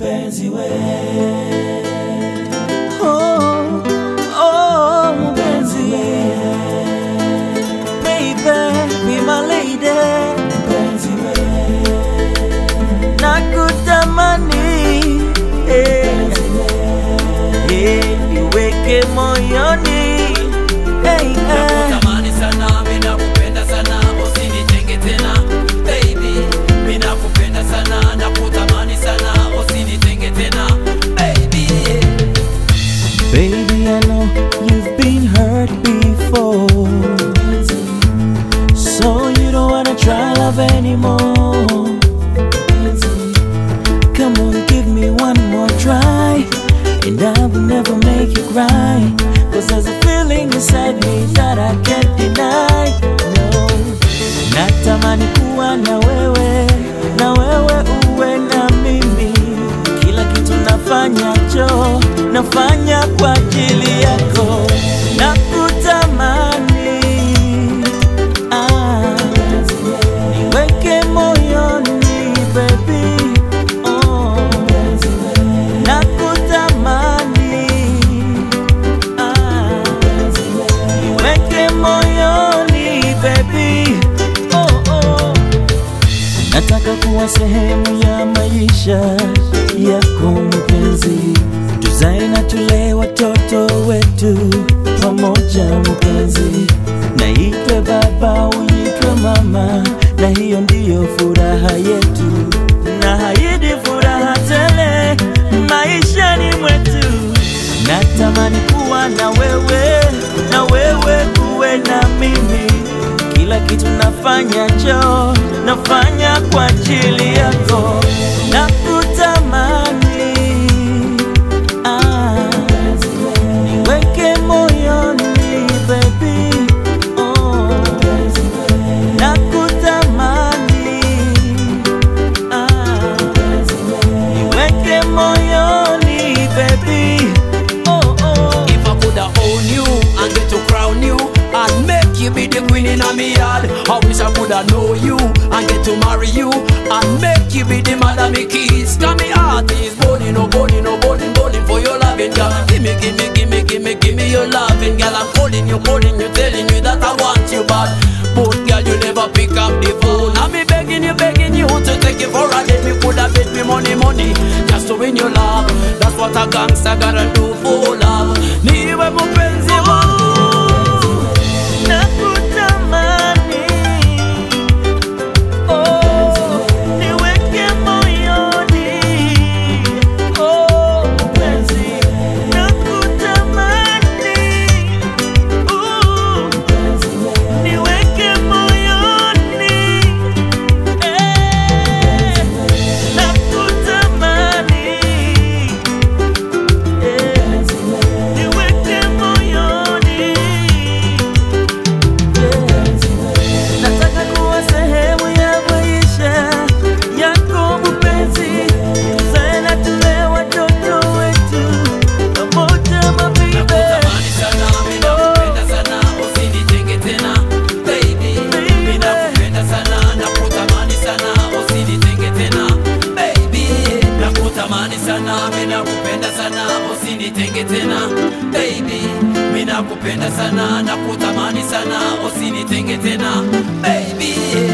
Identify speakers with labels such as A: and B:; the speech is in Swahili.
A: mpenzi we.
B: Oh, oh, mpenzi we. Baby, be my lady,
A: Mpenzi we.
B: nakutamani, niweke moyoni.
C: Nakutamani sana, mimi nakupenda sana, usinitenge tena. Baby, mimi nakupenda sana, nakutamani sana, usinitenge tena. Baby,
B: Baby, I know you've been hurt before, so you don't wanna try love anymore. Come on, give me one more try, and I will never make you cry. Cause there's a feeling inside me that I can't deny. No, natamani kuwa na wewe uwe na mimi. Kila kitu nafanyacho, nafanya kwa ajili yako. Nakutamani, niweke moyoni baby. Oh, nakutamani, niweke moyoni baby. Oh, oh. Nataka kuwa sehemu ya maisha yako mpenzi, tuzae na tule watoto wetu pamoja mpenzi. Naitwe baba, uitwe mama, na hiyo ndiyo furaha yetu. Naahidi furaha tele maishani mwetu. Natamani kuwa na wewe uwe na mimi. Kila kitu nafanyacho, nafanya kwa ajili yako. Nakutamani, niweke moyoni baby. Oh, nakutamani, niweke moyoni baby. Oh, oh.
C: if I coulda own you and get to crown you and make you be the queen in my yard, I wish I coulda know you and get to marry you and make you be the mother me kids. Cause me heart is burning, burning for your loving girl. Give me your loving girl. I'm calling you, telling you that I want you bad. But girl, you never pick up the phone. I'm me begging you to take it for a date. Me coulda bet me money just to win your love. That's what a gangster gotta do for love. Niwe mpenzi wangu.
B: Nakutamani, oh, niweke moyoni. Oh, mpenzi, nakutamani, niweke moyoni. Nakutamani, niweke moyoni. Nataka kuwa sehemu ya maisha yako mpenzi, tuzae na tule watoto wetu pamoja mabibe.
C: Nakutamani sana, mimi nakupenda sana, usinitenge tena. Baby, mimi nakupenda sana, nakutamani sana, usinitenge tena. Baby, nakutamani sana, mimi nakupenda sana, usinitenge tena. Baby, mimi nakupenda sana, nakutamani sana, usinitenge tena. Baby.